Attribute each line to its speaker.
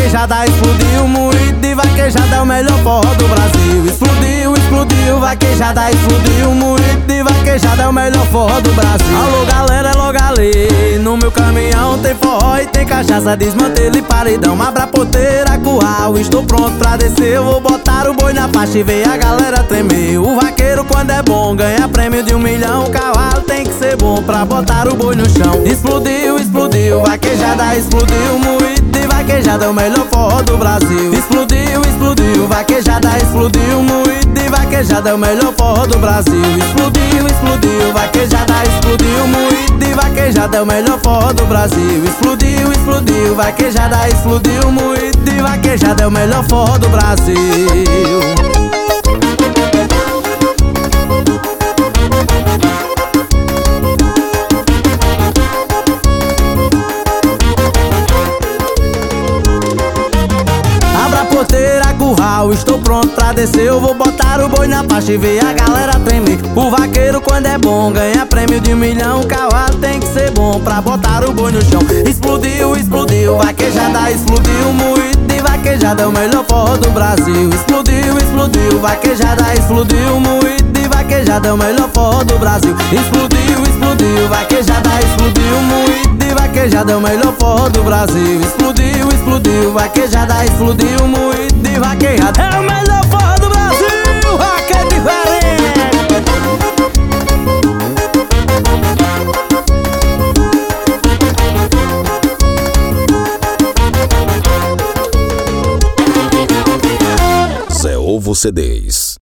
Speaker 1: vaquejada explodiu, moído de vaquejada é o melhor forró do Brasil. Explodiu, explodiu, vaquejada explodiu, moído de vaquejada é o melhor forró do Brasil. Alô galera, é logo ali, no meu caminhão tem forró e tem cachaça, desmantelo e paredão. Abra a porteira, curral, estou pronto pra descer. Eu vou botar o boi na faixa e ver a galera tremer. O vaqueiro quando é bom ganha prêmio de 1 milhão. O cavalo tem que ser bom pra botar o boi no chão. Explodiu, explodiu, vaquejada explodiu, moído de vaquejada é o melhor forró do Brasil. Explodiu, explodiu, vaquejada explodiu, moído de vaquejada é o melhor forró do Brasil. Explodiu, explodiu, vaquejada explodiu, moído de vaquejada é o melhor forró do Brasil. Explodiu, explodiu, vaquejada explodiu, moído de vaquejada é o melhor forró do Brasil. Porteira, curral, estou pronto pra descer. Eu vou botar o boi na faixa e ver a galera tremer. O vaqueiro quando é bom ganha prêmio de 1 milhão. O cavalo tem que ser bom pra botar o boi no chão. Explodiu, explodiu, vaquejada explodiu, moído de vaquejada é o melhor forró do Brasil. Explodiu, explodiu, vaquejada explodiu, moído de vaquejada é o melhor forró do Brasil. Explodiu, explodiu, vaquejada explodiu, moído de vaquejada é o melhor forró do Brasil. Explodiu, explodiu, vaquejada explodiu, moído de vaquejada é o melhor forró do Brasil. Que é diferente.
Speaker 2: Zé Ovo CDs.